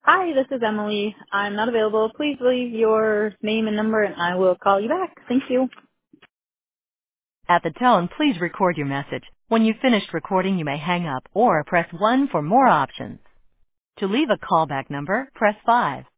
Hi, this is Emily. I'm not available. Please leave your name and number and I will call you back. Thank you. At the tone, please record your message. When you've finished recording, you may hang up or press 1 for more options. To leave a callback number, press 5.